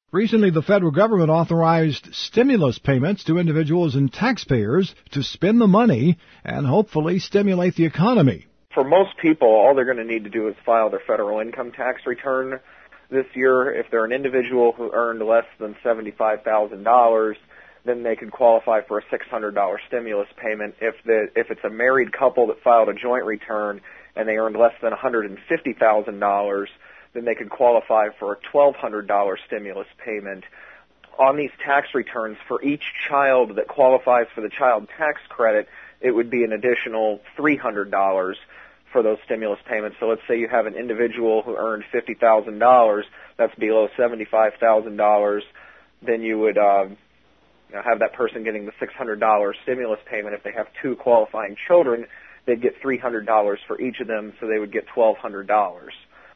Recently, the federal government authorized stimulus payments to individuals and taxpayers to spend the money and hopefully stimulate the economy. For most people, all they're going to need to do is file their federal income tax return this year. If they're an individual who earned less than $75,000, then they could qualify for a $600 stimulus payment. If it's a married couple that filed a joint return and they earned less than $150,000, then they could qualify for a $1,200 stimulus payment. On these tax returns, for each child that qualifies for the child tax credit, it would be an additional $300 for those stimulus payments. So let's say you have an individual who earned $50,000, that's below $75,000, then you would have that person getting the $600 stimulus payment. If they have two qualifying children, they'd get $300 for each of them, so they would get $1,200.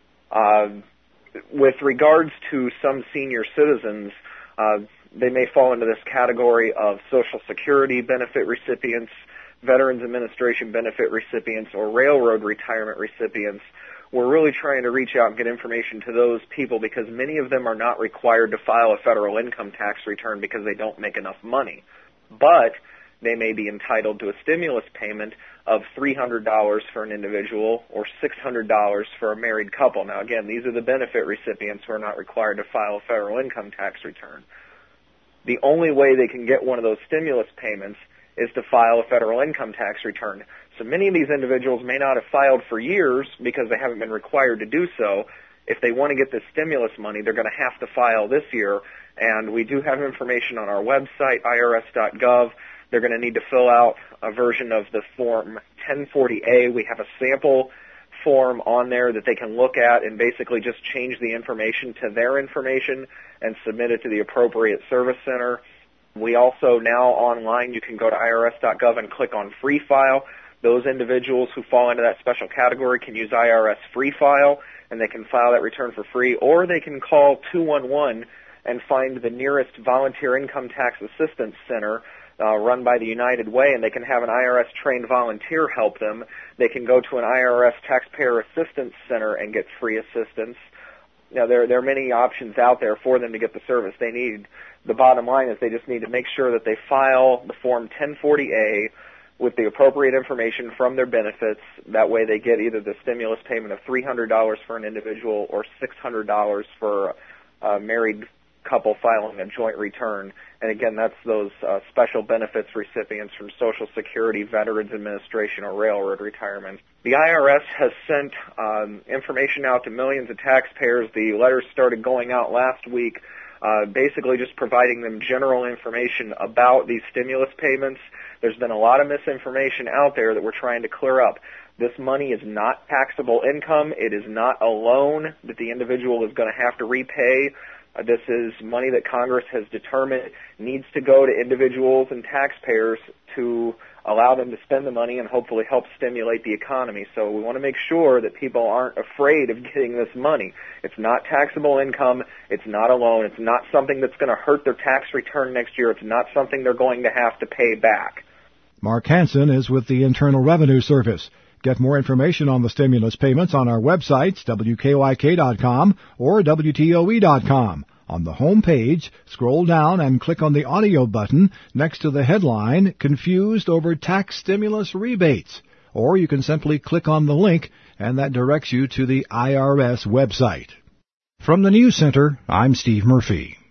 With regards to some senior citizens, they may fall into this category of Social Security benefit recipients, Veterans Administration benefit recipients, or railroad retirement recipients. We're really trying to reach out and get information to those people because many of them are not required to file a federal income tax return because they don't make enough money. But they may be entitled to a stimulus payment of $300 for an individual or $600 for a married couple. Now, again, these are the benefit recipients who are not required to file a federal income tax return. The only way they can get one of those stimulus payments is to file a federal income tax return. So many of these individuals may not have filed for years because they haven't been required to do so. If they want to get this stimulus money, they're going to have to file this year. And we do have information on our website, irs.gov. They're going to need to fill out a version of the Form 1040A. We have a sample form on there that they can look at and basically just change the information to their information and submit it to the appropriate service center. We also now online, you can go to irs.gov and click on Free File. Those individuals who fall into that special category can use IRS Free File, and they can file that return for free, or they can call 211 and find the nearest volunteer income tax assistance center run by the United Way, and they can have an IRS-trained volunteer help them. They can go to an IRS taxpayer assistance center and get free assistance. Now, there are many options out there for them to get the service they need. The bottom line is they just need to make sure that they file the Form 1040A with the appropriate information from their benefits. That way they get either the stimulus payment of $300 for an individual or $600 for a married couple filing a joint return. And again, that's those special benefits recipients from Social Security, Veterans Administration, or railroad retirement. The IRS has sent information out to millions of taxpayers. The letters started going out last week, basically just providing them general information about these stimulus payments. There's been a lot of misinformation out there that we're trying to clear up. This money is not taxable income. It is not a loan that the individual is going to have to repay. This is money that Congress has determined needs to go to individuals and taxpayers to allow them to spend the money and hopefully help stimulate the economy. So we want to make sure that people aren't afraid of getting this money. It's not taxable income. It's not a loan. It's not something that's going to hurt their tax return next year. It's not something they're going to have to pay back. Mark Hansen is with the Internal Revenue Service. Get more information on the stimulus payments on our websites, WKYK.com or WTOE.com. On the home page, scroll down and click on the audio button next to the headline, Confused Over Tax Stimulus Rebates. Or you can simply click on the link, and that directs you to the IRS website. From the News Center, I'm Steve Murphy.